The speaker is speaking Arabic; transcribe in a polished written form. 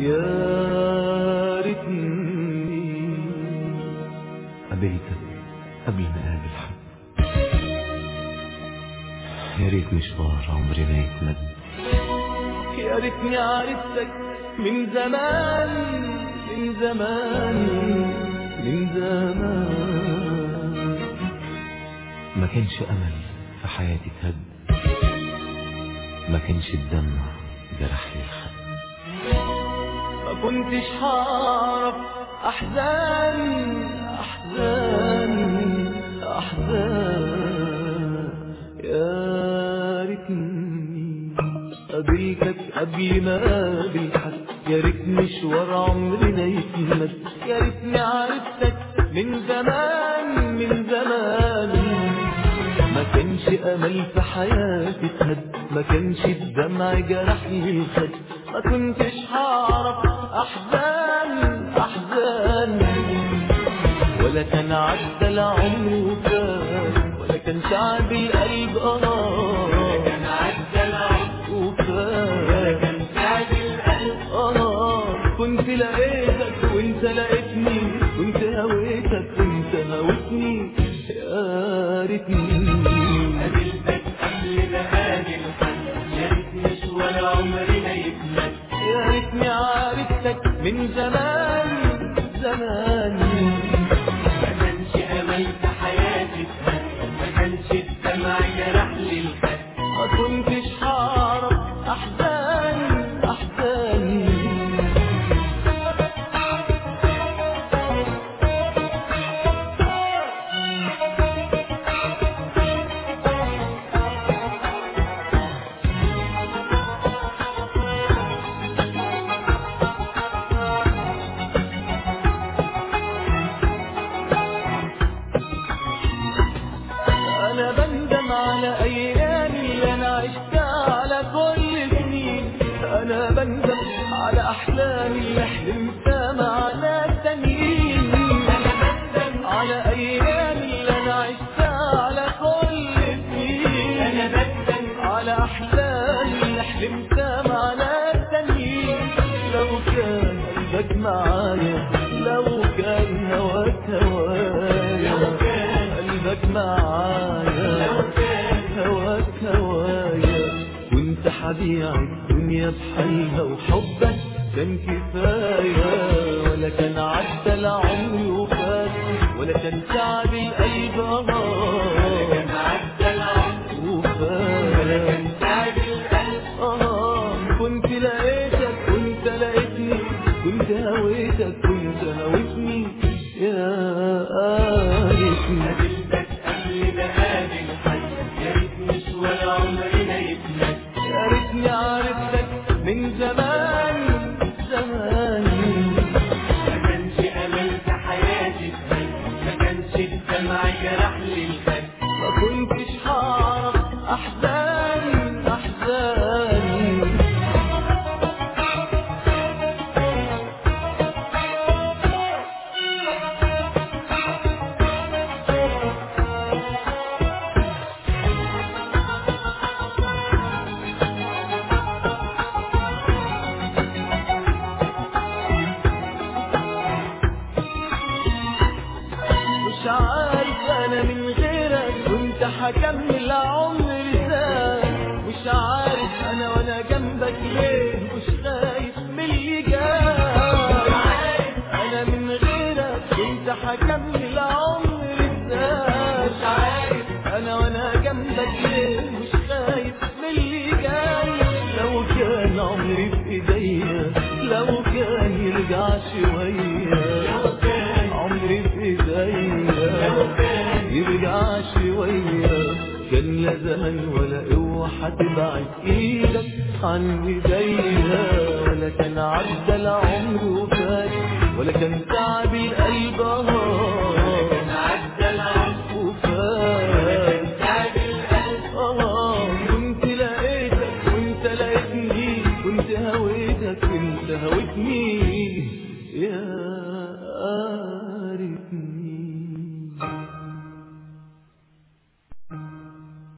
يا ريتني قابلتك قبل ما اقابل حد. يا ريت مشوار عمري ما يتمد. يا ريتني عرفتك من زمان من زمان من زمان. ما كانش امل في حياتي اتهد، ما كانش الدمع جرح لي الخد. ما كنتش هعرف احزان احزان احزان. يا ريتني قابلتك قبل ما اقابل حد. يا ريت مشوار عمرنا يتمد. يا ريتني عرفتك من زمان من زمان. ما كانش امل في حياتي اتهد، ما كانش الدمع جرح لي الخد. ما كنتش هعرف احزان احزان. ولا كان عدى العمر وفات، ولا كان تعب القلب ولا كان عدى العمر وفات، ولا كان تعب القلب كنت لقيتك وانت لقيتني، كنت هويتك وانت هويتني. يا ريتني قابلتك قبل ما اقابل حد. يا ريت مشوار عمرنا يتمد. يا ريتني عرفتك من زمان زمان. ما كانش امل في حياتي اتهد، ما كانش الدمع جرح لي الخد. ما كنتش هعرف احزان احزان. أنا بندم على أيامي اللي أنا عشتها على كل سنين. أنا بندم على أحلامي اللي حلمتها مع ناس تانيين. أنا بندم على أيامي اللي أنا عشتها على كل سنين. أنا بندم على أحلامي اللي حلمتها مع ناس تانيين. لو كان قلبك معايا، لو كان هواك هوايا، قلبك معايا، هواك هوايا، وانت حبيع الدنيا بحالها وحبك كان كفاية. ولا كان عدى العمر وفات، ولا كان تعب القلب ولا كان عدى العمر وفات، ولا كان تعب القلب كنت لقيتك وانت لقيتني، كنت هويتك وانت هويتني. يا ريتني قابلتك قبل ما اقابل حد. يا ريت مشوار عمرنا يتمد. يا ريتني عرفتك من زمان زمان. ما كانش امل في حياتي اتهد، ما كانش الدمع جرح لي الخد. ما كنتش هعرف احزان احزان. مش عارف انا من غيرك كنت هكمل عمري ازاي. مش عارف انا وانا جنبك ليه مش خايف من اللي جاي. انا من غيرك كنت هكمل عمري ازاي. مش عارف انا وانا جنبك ليه مش خايف من اللي جاي. لو كان عمري في ايديا، لو كان يرجع شويه، عمري في ايديا يرجع شوية. كان لا زمن ولا قوة هتبعد ايدك عن ايديا، ولا كان عدى العمر